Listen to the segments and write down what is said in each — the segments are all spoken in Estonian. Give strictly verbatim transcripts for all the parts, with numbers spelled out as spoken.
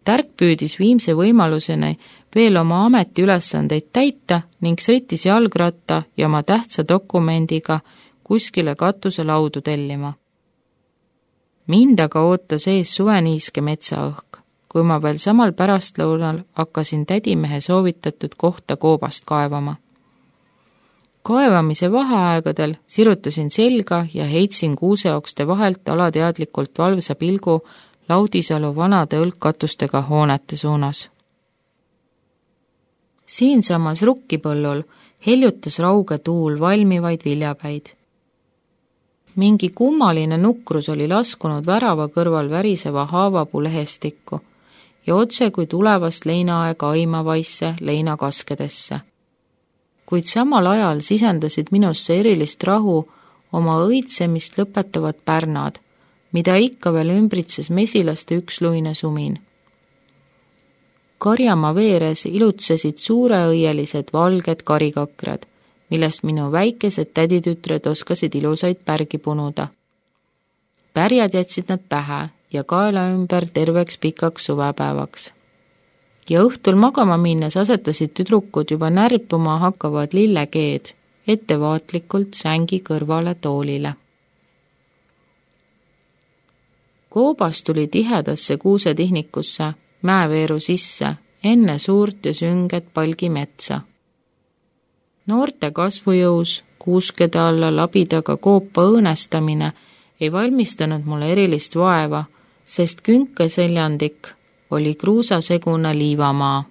Tärk püüdis viimse võimaluseni veel oma ametiülesandeid täita ning sõitis jalgratta ja oma tähtsa dokumendiga kuskile katuselaudu tellima. Mind aga ootas ees suveniiske metsaõhk, kui ma veel samal pärastlõunal hakkasin tädimehe soovitatud kohta koobast kaevama. Kaevamise vaheaegadel sirutasin selga ja heitsin kuuseokste vahelt alateadlikult valvsa pilgu Laudisalu vanade õlgkatustega hoonete suunas. Siinsamas rukkipõllul heljutas rauge tuul valmivaid viljapäid. Mingi kummaline nukrus oli laskunud värava kõrval väriseva haavapuu lehestikku ja otse kui tulevast leinaaega aimavaisse leinakaskedesse. Kuid samal ajal sisendasid minusse erilist rahu oma õitsemist lõpetavad pärnad, mida ikka veel ümbritses mesilaste üksluine sumin. Karjamaa veeres ilutsesid suureõielised valged karikakrad, millest minu väikesed täditütred oskasid ilusaid pärgi punuda. Pärjad jätsid nad pähe ja kaela ümber terveks pikaks suvepäevaks. Ja õhtul magama minnes asetasid tüdrukud juba närpuma hakkavad lillekeed ettevaatlikult sängi kõrvale toolile. Koobas tuli tihedasse kuusetihnikusse mäeveeru sisse enne suurt ja sünget palgimetsa. Noorte kasvujõus, kuuskede alla labidaga koopa õõnestamine ei valmistanud mulle erilist vaeva, sest künkeseljandik oli kruusasegune liivamaa.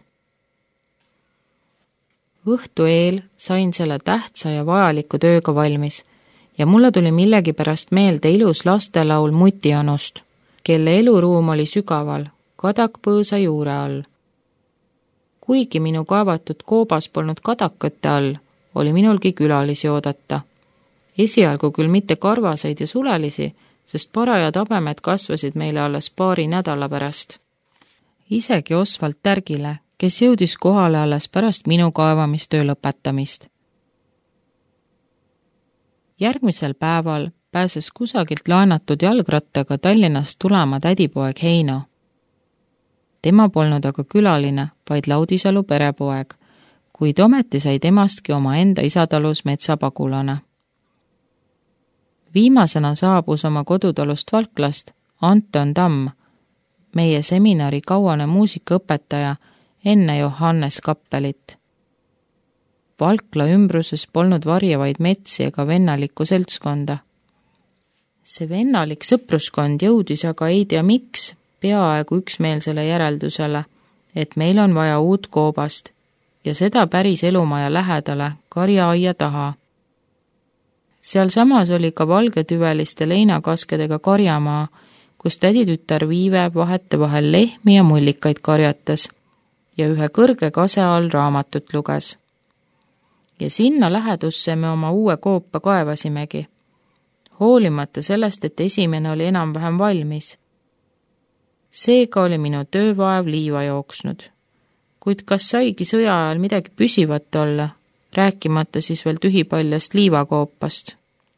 Õhtu eel sain selle tähtsa ja vajaliku tööga valmis ja mulle tuli millegipärast meelde ilus lastelaul Mutianust, kelle eluruum oli sügaval, kadakpõõsa juure all. Kuigi minu kaevatud koobas polnud kadakate all, oli minulgi külalisi oodata. Esialgu küll mitte karvaseid ja sulelisi, sest parajad habemed kasvasid meile alles paari nädala pärast. Isegi Osvald Tärgile, kes jõudis kohale alles pärast minu kaevamistöö lõpetamist. Järgmisel päeval pääses kusagilt laenatud jalgrattaga Tallinnast tulema tädipoeg Heino. Tema polnud aga külaline, vaid Laudisalu perepoeg, kuid ometi sai temastki oma enda isatalus metsapagulane. Viimasena saabus oma kodutalust Valklast Anton Tamm, meie seminari kauane muusikaõpetaja enne Johannes Kappelit. Valkla ümbruses polnud varjavaid metsi ega vennalikku seltskonda. See vennalik sõpruskond jõudis aga ei tea miks peaaegu üksmeelsele järeldusele, et meil on vaja uut koobast ja seda päris elumaja lähedale karjaaia taha. Seal samas oli ka valgetüveliste leinakaskedega karjamaa, kus täditütar Viive vahete vahel lehmi ja mullikaid karjatas ja ühe kõrge kase all raamatut luges. Ja sinna lähedusse me oma uue koopa kaevasimegi, hoolimata sellest, et esimene oli enam-vähem valmis. Seega oli minu töövaev liiva jooksnud, kuid kas saigi sõja ajal midagi püsivat olla, rääkimata siis veel tühipaljast liivakoopast.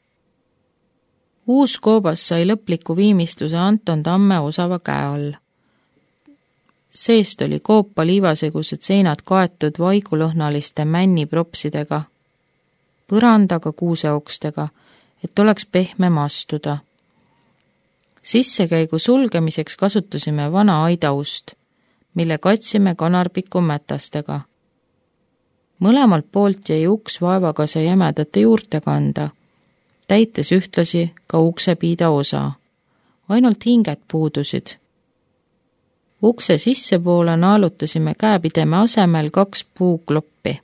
Uus koobas sai lõpliku viimistluse Anton Tamme osava käe all. Seest oli koopa liivasegused seinad kaetud vaigulõhnaliste männipropsidega, põrandaga kuuseokstega, et oleks pehmem astuda. Sissekäigu sulgemiseks kasutasime vana aidaust, mille katsime kanarpiku mätastega. Mõlemalt poolt jäi uks vaevakase jämedate juurte kanda, täites ühtlasi ka uksepiida osa. Ainult hinged puudusid. Ukse sissepoole naalutasime käepideme asemel kaks puukloppi.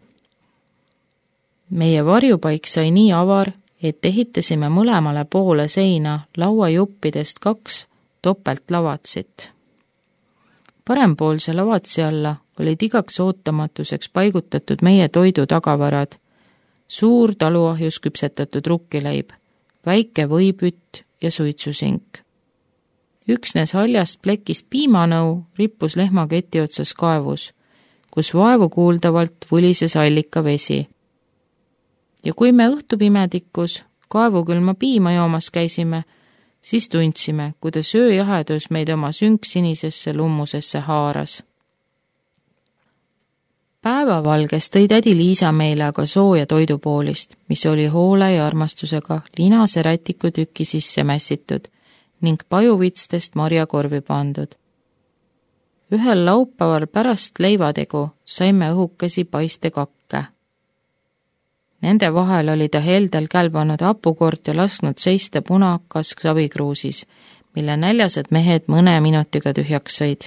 Meie varjupaik sai nii avar, et ehitasime mõlemale poole seina lauajuppidest kaks topeltlavatsit. Parempoolse lavatsi alla olid igaks ootamatuseks paigutatud meie toidu tagavarad, suur taluahjus küpsetatud rukkileib, väike võipütt ja suitsusink. Üksnes haljast plekist piimanõu rippus lehmaketi otsas kaevus, kus vaevu kuuldavalt võlises allika vesi. Ja kui me õhtupimedikus kaevukülma piima joomas käisime, siis tundsime, kuidas ööjahedus meid oma sünksinisesse lummusesse haaras. Päevavalges tõi tädi Liisa meile aga sooja toidupoolist, mis oli hoole ja armastusega linase rätiku tüki sisse mässitud ning pajuvitstest marjakorvi pandud. Ühel laupäeval pärast leivategu saime õhukesi paistekakke. Nende vahel oli ta heldel kälbanud hapukord ja lasknud seista punakask savikruusis, mille näljased mehed mõne minutiga tühjaks sõid.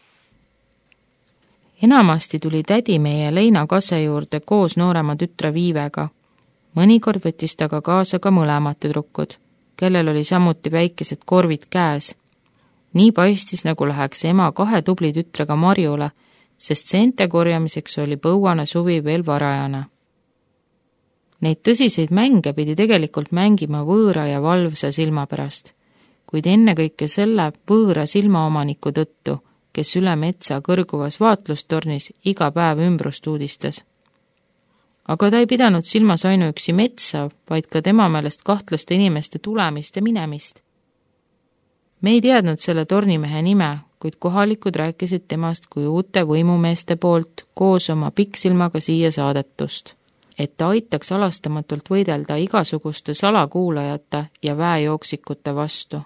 Enamasti tuli tädi meie leinakase juurde koos noorema tütre Viivega. Mõnikord võttis ta ka kaasa ka mõlemad tüdrukud, kellel oli samuti väikesed korvid käes. Nii paistis, nagu läheks ema kahe tubli tütrega marjule, sest seente korjamiseks oli põuane suvi veel varajane. Neid tõsiseid mänge pidi tegelikult mängima võõra ja valvsa silma pärast, kuid ennekõike selle võõra silmaomaniku tõttu, kes üle metsa kõrguvas vaatlustornis iga päev ümbrust uudistas. Aga ta ei pidanud silmas ainuüksi metsa, vaid ka tema meelest kahtlaste inimeste tulemist ja minemist. Me ei teadnud selle tornimehe nime, kuid kohalikud rääkisid temast kui uute võimumeeste poolt koos oma pikksilmaga siia saadetust, et ta aitaks alastamatult võidelda igasuguste salakuulajate ja väejooksikute vastu.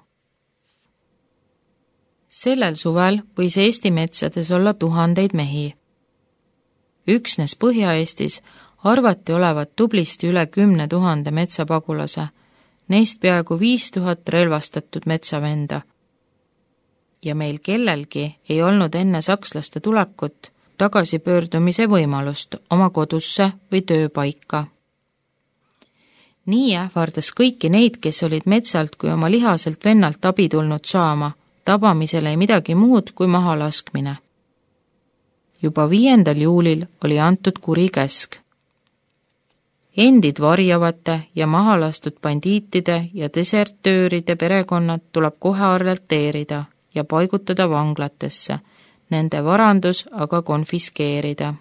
Sellel suvel võis Eesti metsades olla tuhandeid mehi. Üksnes Põhja-Eestis arvati olevat tublisti üle kümne tuhande metsapagulase, neist peaaegu viis tuhat relvastatud metsavenda. Ja meil kellelgi ei olnud enne sakslaste tulekut tagasipöördumise võimalust oma kodusse või tööpaika. Nii ähvardas kõiki neid, kes olid metsalt kui oma lihaselt vennalt abi tulnud saama, tabamisel ei midagi muud kui maha laskmine. Juba viiendal juulil oli antud kuri käsk. Endid varjavate ja maha lastud bandiitide ja desertööride perekonnad tuleb kohe arreteerida ja paigutada vanglatesse, nende varandus aga konfiskeerida.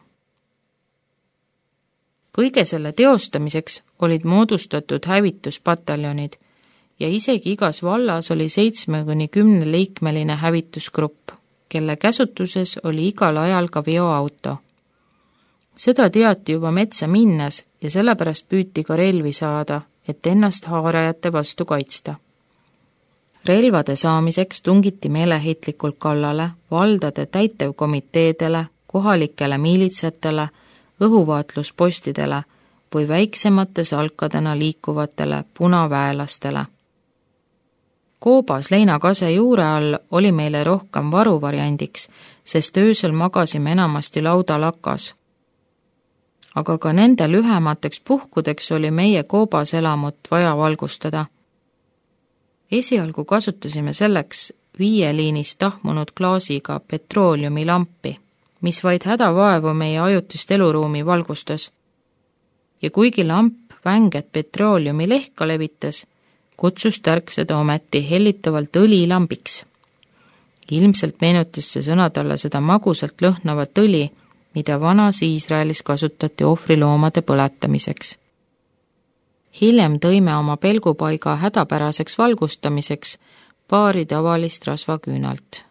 Kõige selle teostamiseks olid moodustatud hävituspataljonid ja isegi igas vallas oli seitsme kuni kümne liikmeline hävitusgrupp, kelle käsutuses oli igal ajal ka veoauto. Seda teati juba metsa minnes ja sellepärast püüti ka relvi saada, et ennast haarajate vastu kaitsta. Relvade saamiseks tungiti meeleheitlikult kallale valdade täitevkomiteedele, kohalikele miilitsatele, õhuvaatluspostidele või väiksemate salkadena liikuvatele punaväelastele. Koobas leinakase juure all oli meile rohkem varuvariandiks, sest öösel magasime enamasti laudalakas. Aga ka nende lühemateks puhkudeks oli meie koobas elamut vaja valgustada. Esialgu kasutasime selleks viieliinist tahmunud klaasiga petrooliumilampi, mis vaid hädavaevu meie ajutist eluruumi valgustas. Ja kuigi lamp vänget petrooliumi lehka levitas, kutsus Tärk seda ometi hellitavalt õlilambiks. Ilmselt meenutis see sõna talle seda magusalt lõhnavat õli, mida vanas Iisraelis kasutati ohvriloomade põletamiseks. Hiljem tõime oma pelgupaiga hädapäraseks valgustamiseks paari tavalist rasvaküünalt.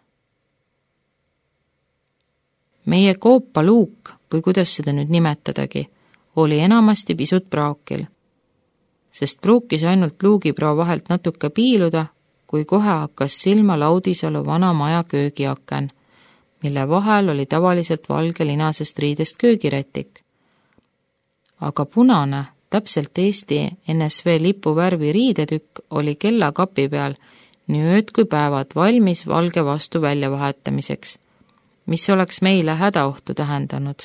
Meie koopa luuk, või kuidas seda nüüd nimetadagi, oli enamasti pisut praakil, sest pruukis ainult luugiprao vahelt natuke piiluda, kui kohe hakkas silma Laudisalu vana maja köögiaken, mille vahel oli tavaliselt valge linasest riidest köögirätik. Aga punane, täpselt Eesti N S V lipu värvi riidetükk oli kellakapi peal nii ööd kui päevad valmis valge vastu välja vahetamiseks, mis oleks meile hädaohtu tähendanud.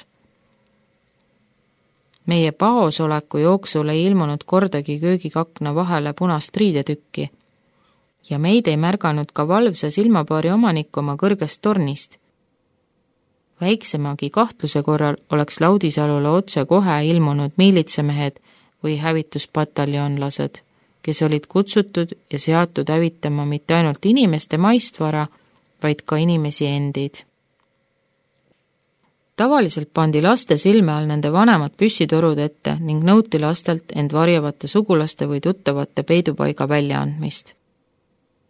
Meie paosoleku jooksul ei ilmunud kordagi köögikakna vahele punast riidetükki ja meid ei märganud ka valvsa silmapaari omanik oma kõrgest tornist. Väiksemagi kahtluse korral oleks Laudisalule otse kohe ilmunud miilitsamehed või hävituspataljonlased, kes olid kutsutud ja seatud hävitama mitte ainult inimeste maistvara, vaid ka inimesi endid. Tavaliselt pandi laste silme all nende vanemad püssitorud ette ning nõuti lastelt end varjavate sugulaste või tuttavate peidupaiga väljaandmist.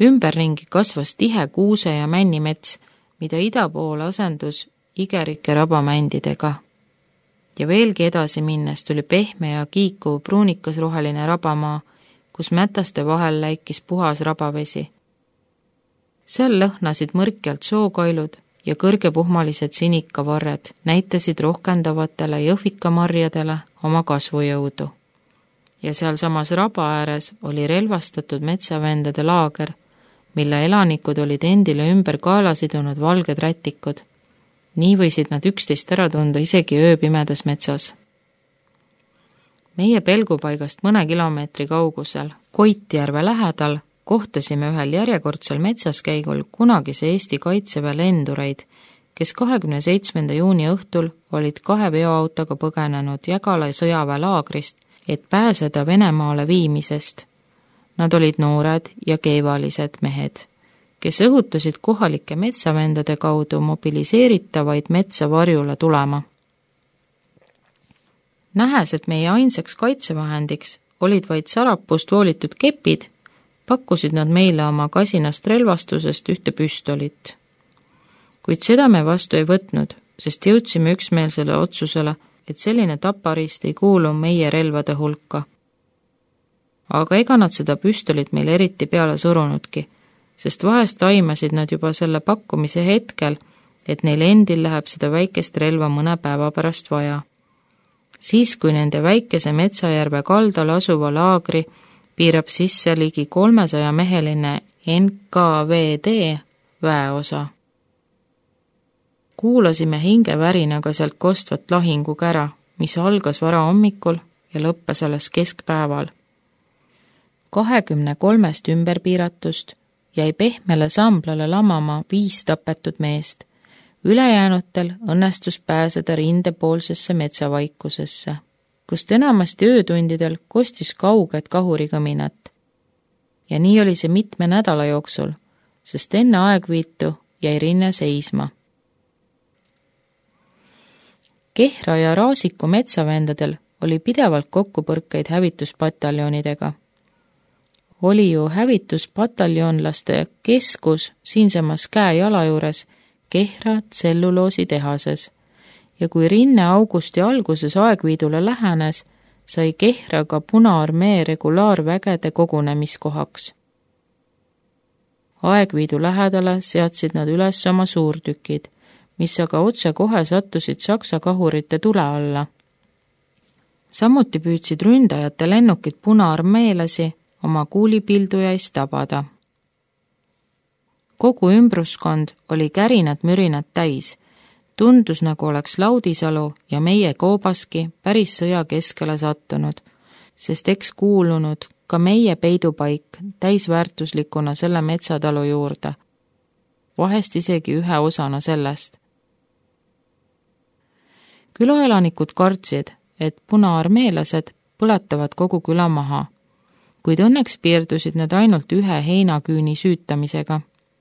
Ümberringi kasvas tihe kuuse- ja männimets, mida ida poole asendus igerike rabamändidega. Ja veelgi edasi minnes tuli pehme ja kiikuv pruunikas-roheline rabamaa, kus mätaste vahel läikis puhas rabavesi. Seal lõhnasid mõrkjalt sookailud ja kõrgepuhmalised sinikavarred näitasid rohkendavatele jõhvikamarjadele oma kasvujõudu. Ja seal samas raba ääres oli relvastatud metsavendade laager, mille elanikud olid endile ümber kaela sidunud valged rätikud. Nii võisid nad üksteist ära tunda isegi ööpimedas metsas. Meie pelgupaigast mõne kilomeetri kaugusel, Koitjärve lähedal, kohtasime ühel järjekordsel metsaskäigul kunagise Eesti kaitseväe lendureid, kes kahekümne seitsmenda juuni õhtul olid kahe veoautoga põgenenud Jägala sõjaväe laagrist, et pääseda Venemaale viimisest. Nad olid noored ja keevalised mehed, kes õhutasid kohalike metsavendade kaudu mobiliseeritavaid metsa varjule tulema. Nähes, et meie ainsaks kaitsevahendiks olid vaid sarapust voolitud kepid, pakkusid nad meile oma kasinast relvastusest ühte püstolit. Kuid seda me vastu ei võtnud, sest jõudsime üksmeelsele otsusele, et selline tapariist ei kuulu meie relvade hulka. Aga ega nad seda püstolit meil eriti peale surunudki, sest vahest aimasid nad juba selle pakkumise hetkel, et neil endil läheb seda väikest relva mõne päeva pärast vaja. Siis, kui nende väikese Metsajärve kaldal asuva laagri piirab sisse ligi kolmesaja meheline N K V D väeosa. Kuulasime hingevärinaga sealt kostvat lahingukära, mis algas vara hommikul ja lõppes alles keskpäeval. kahekümne kolmest ümberpiiratust jäi pehmele samblale lamama viis tapetud meest. Ülejäänutel õnnestus pääseda rindepoolsesse metsavaikusesse, kust enamasti öötundidel kostis kauget kahurikõminat. Ja nii oli see mitme nädala jooksul, sest enne aegviitu jäi rinne seisma. Kehra ja Raasiku metsavendadel oli pidevalt kokkupõrkeid hävituspataljonidega. Oli ju hävituspataljonlaste keskus siinsamas käe-jala juures Kehra tselluloositehases ja kui rinne augusti alguses aegviidule lähenes, sai Kehra ka Punaarmee regulaarvägede kogunemiskohaks. Aegviidu lähedale seadsid nad üles oma suurtükid, mis aga otse kohe sattusid Saksa kahurite tule alla. Samuti püüdsid ründajate lennukid punaarmeelasi oma kuulipildujaist tabada. Kogu ümbruskond oli kärinat mürinat täis, tundus nagu oleks Laudisalu ja meie Koobaski päris sõja keskele sattunud, sest eks kuulunud ka meie peidupaik täisväärtuslikuna selle metsatalu juurde, vahest isegi ühe osana sellest. Külaelanikud kartsid, et punaarmeelased põletavad kogu küla maha, kuid õnneks piirdusid nad ainult ühe heinaküüni süütamisega.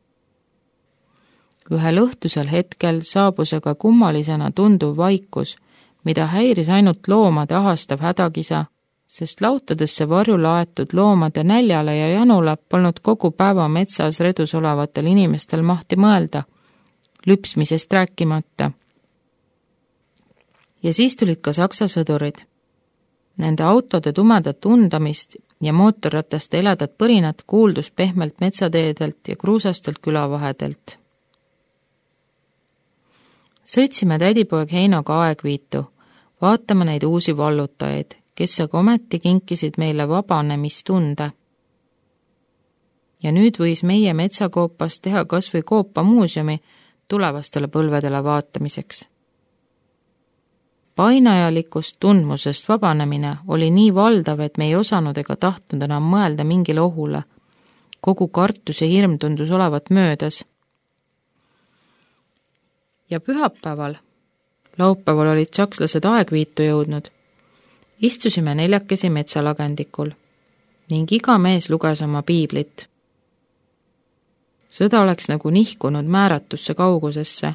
Ühel õhtusel hetkel saabus aga kummalisena tunduv vaikus, mida häiris ainult loomade ahastav hädakisa, sest lautadesse varjule aetud loomade näljale ja janule polnud kogu päeva metsas redus olevatel inimestel mahti mõelda, lüpsmisest rääkimata. Ja siis tulid ka saksa sõdurid. Nende autode tumedat tundamist ja mootorrataste heledat põrinat kuuldus pehmelt metsateedelt ja kruusastelt külavahedelt. Sõitsime tädipoeg Heinoga aegviitu, vaatame neid uusi vallutajaid, kes aga ometi kinkisid meile vabanemistunde. Ja nüüd võis meie metsakoopas teha kas või koopa muuseumi tulevastele põlvedele vaatamiseks. Painajalikust tundmusest vabanemine oli nii valdav, et me ei osanud ega tahtnud enam mõelda mingile ohule. Kogu kartus ja hirm tundus olevat möödas. Ja pühapäeval, laupäeval olid sakslased aegviitu jõudnud, istusime neljakesi metsalagendikul ning iga mees luges oma piiblit. Sõda oleks nagu nihkunud määratusse kaugusesse.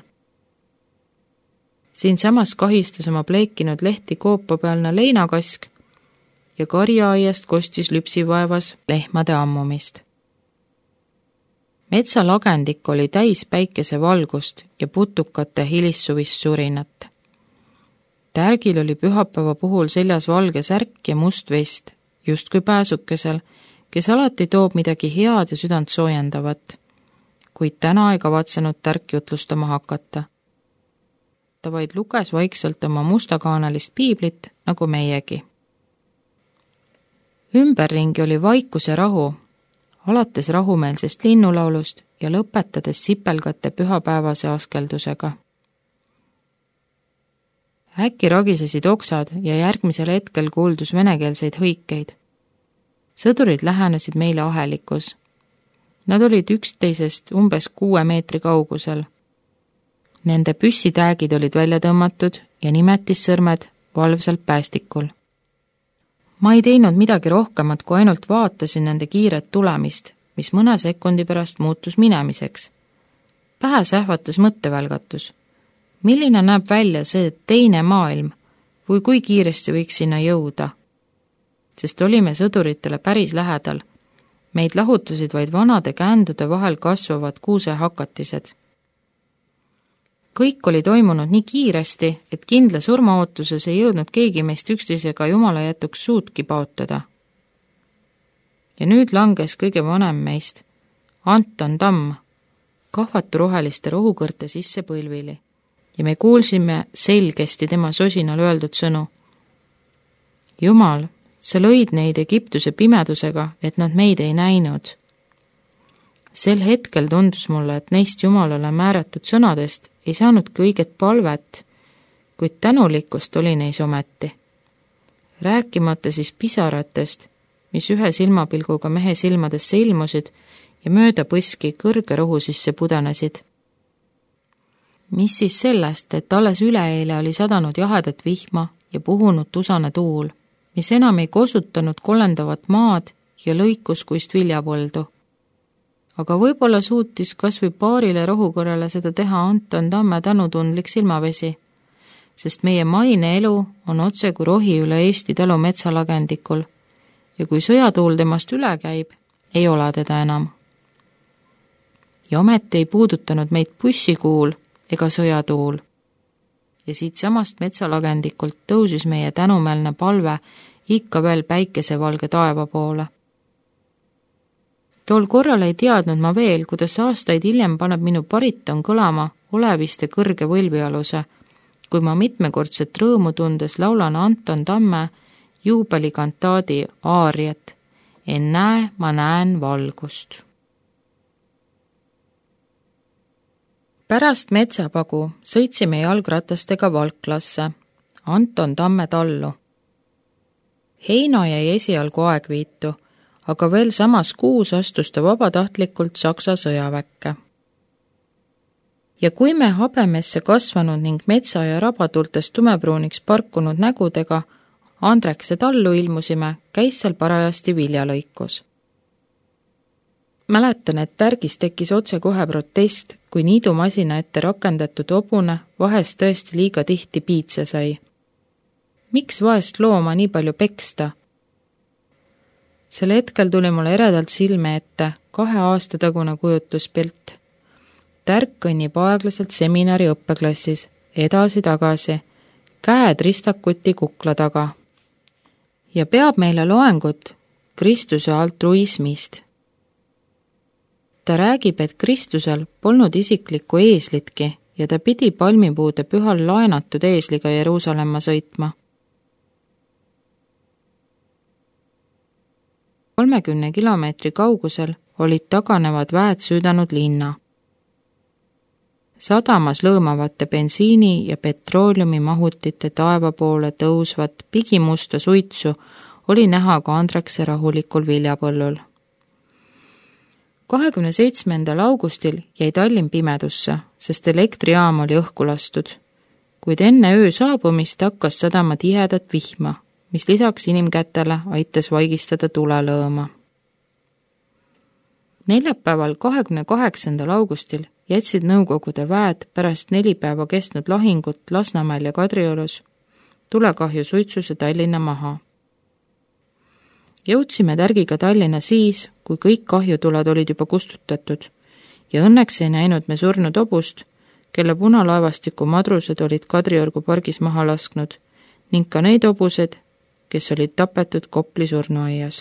Siin samas kahistas oma pleikinud lehti koopapealne leinakask ja karjaaiast kostis lüpsivaevas lehmade ammumist. metsalagendik oli täis päikesevalgust ja putukate hilissuvist surinat. Tärgil oli pühapäeva puhul seljas valge särk ja must vest, justkui pääsukesel, kes alati toob midagi head ja südant soojendavat, kuid täna ei kavatsenud Tärk jutlustama hakata. Ta vaid luges vaikselt oma mustakaanelist piiblit, nagu meiegi. Ümberringi oli vaikus ja rahu, alates rahumeelsest linnulaulust ja lõpetades sipelgate pühapäevase askeldusega. Äkki ragisesid oksad ja järgmisel hetkel kuuldus venekeelseid hõikeid. Sõdurid lähenesid meile ahelikus. Nad olid üksteisest umbes kuue meetri kaugusel. Nende püssitäägid olid välja tõmmatud ja nimetissõrmed valvsalt päästikul. Ma ei teinud midagi rohkemat, kui ainult vaatasin nende kiiret tulemist, mis mõne sekundi pärast muutus minemiseks. Pähe sähvatas mõttevälgatus. Milline näeb välja see teine maailm või kui kiiresti võiks sinna jõuda? Sest olime sõduritele päris lähedal. Meid lahutasid vaid vanade käändude vahel kasvavad kuusehakatised. Kõik oli toimunud nii kiiresti, et kindla surmaootuses ei jõudnud keegi meist üksteisega jumala jätuks suudki paotada. Ja nüüd langes kõige vanem meist, Anton Tamm, kahvatu roheliste rohukõrte sisse põlvili, ja me kuulsime selgesti tema sosinal öeldud sõnu. Jumal, sa lõid neid Egiptuse pimedusega, et nad meid ei näinud. Sel hetkel tundus mulle, et neist Jumalale määratud sõnadest ei saanudki õiget palvet, kuid tänulikkust oli neis ometi. Rääkimata siis pisaratest, mis ühe silmapilguga mehe silmadesse ilmusid ja mööda põski kõrge rohu sisse pudenesid. Mis siis sellest, et alles üleeile oli sadanud jahedat vihma ja puhunud tusane tuul, mis enam ei kosutanud kolendavat maad ja lõikus kuist viljapoldu. Aga võib-olla suutis kas või paarile rohukorrale seda teha Anton Tamme tänutundlik silmavesi, sest meie maine elu on otse kui rohi üle Eesti talu metsalagendikul ja kui sõjatuul temast üle käib, ei ole teda enam. Ja ometi ei puudutanud meid bussikuul ega sõjatuul. Ja siit samast metsalagendikult tõusis meie tänumeelne palve ikka veel päikesevalge taeva poole. Tol korral ei teadnud ma veel, kuidas aastaid hiljem paneb minu bariton kõlama oleviste kõrge võlvialuse, kui ma mitmekordset rõõmu tundes laulan Anton Tamme juubelikantaadi aariat Ennäe, ma näen valgust. Pärast metsapagu sõitsime jalgratastega Valklasse, Anton Tamme tallu. Heino jäi esialgu aegviitu, aga veel samas kuus astus ta vabatahtlikult Saksa sõjaväkke. Ja kui me habemesse kasvanud ning metsa ja rabatultest tumepruuniks parkunud nägudega Andrekse tallu ilmusime, käis seal parajasti viljalõikus. Mäletan, et Tärgis tekkis otse kohe protest, kui niidumasina ette rakendatud hobune vahest tõesti liiga tihti piitse sai. Miks vaest looma nii palju peksta? Sel hetkel tuli mulle eredalt silme ette kahe aasta tagune kujutluspilt. Tärk kõnnib aeglaselt seminari õppeklassis, edasi-tagasi, käed ristakuti kukla taga. Ja peab meile loengut Kristuse altruismist. Ta räägib, et Kristusel polnud isiklikku eeslitki ja ta pidi palmipuude pühal laenatud eesliga Jeruusalemma sõitma. kolmekümne kilomeetri kaugusel olid taganevad väed süüdanud linna. Sadamas lõõmavate bensiini ja petrooliumi mahutite taeva poole tõusvat pigimusta suitsu oli näha ka Andrekse rahulikul viljapõllul. kahekümne seitsmendal augustil jäi Tallinn pimedusse, sest elektrijaam oli õhku lastud, kuid enne öö saabumist hakkas sadama tihedat vihma, mis lisaks inimkätele aitas vaigistada tulelõõma. Neljapäeval kahekümne kaheksandal augustil jätsid Nõukogude väed pärast neli päeva kestnud lahingut Lasnamäel ja Kadriorus tulekahju suitsuse Tallinna maha. Jõudsime Tärgiga Tallinna siis, kui kõik kahjutuled olid juba kustutatud ja õnneks ei näinud me surnud hobust, kelle punalaevastiku madrused olid Kadriorgu pargis maha lasknud, ning ka neid hobused, kes olid tapetud Kopli surnuaias.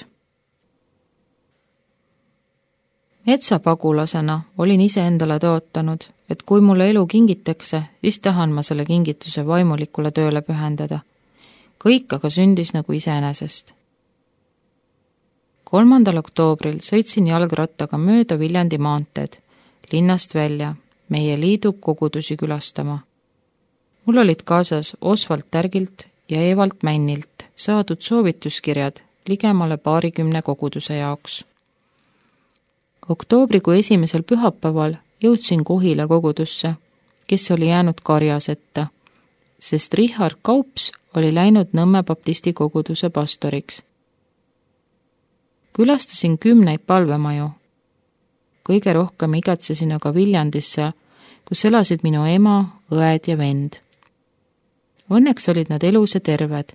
Metsapagulasena olin ise endale tootanud, et kui mulle elu kingitakse, siis tahan ma selle kingituse vaimulikule tööle pühendada. Kõik aga sündis nagu iseenesest. kolmandal oktoobril sõitsin jalgrattaga mööda Viljandi maanteed, linnast välja, meie liidu kogudusi külastama. Mul olid kaasas Osvald Tärgilt ja Evald Männilt saadud soovituskirjad ligemale paarikümne koguduse jaoks. Oktoobrikuu esimesel pühapäeval jõudsin Kohila kogudusse, kes oli jäänud karjasetta, sest Richard Kaups oli läinud Nõmme baptisti koguduse pastoriks. Külastasin kümneid palvemaju. Kõige rohkem igatsesin aga Viljandisse, kus elasid minu ema, õed ja vend. Õnneks olid nad elus ja terved.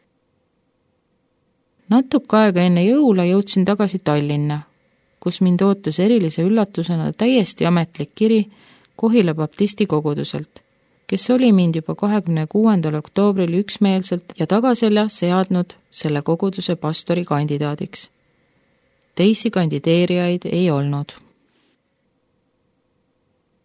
Natuke aega enne jõula jõudsin tagasi Tallinna, kus mind ootas erilise üllatusena täiesti ametlik kiri Kohila baptisti koguduselt, kes oli mind juba kahekümne kuuendal oktoobril üksmeelselt ja tagaselja seadnud selle koguduse pastori kandidaadiks. Teisi kandideerijaid ei olnud.